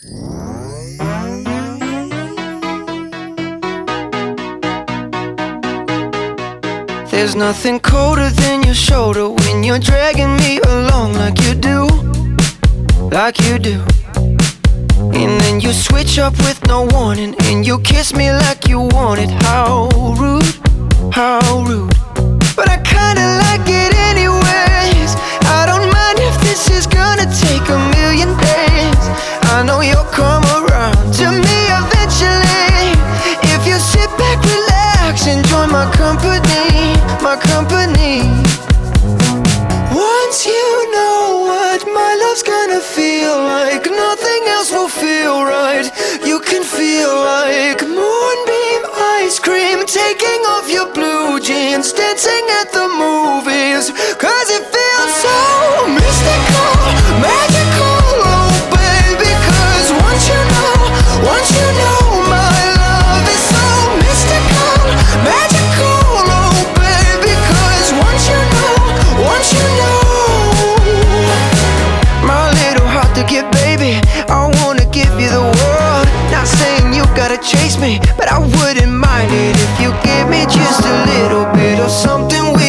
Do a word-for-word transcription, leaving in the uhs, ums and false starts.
There's nothing colder than your shoulder when you're dragging me along like you do, like you do. And then you switch up with no warning, and you kiss me like you want it. How rude, how rude. But I kinda like it anyways. I don't mind if this is gonna take a million days. I know you'll come around to me eventually. If you sit back, relax, enjoy my company, my company. Once you know what my love's gonna feel like, nothing else will feel right. You can feel like moonbeam ice cream, taking off your blue jeans, dancing at the movies. Cause it feels so mystical, magical, oh baby. Cause once you know, once you know my love is so mystical, magical, oh baby. Cause once you know, once you know, my little heart to get, baby, I wanna give you the world. Not saying you gotta chase me, but I wouldn't mind it if you give me just a little bit of something.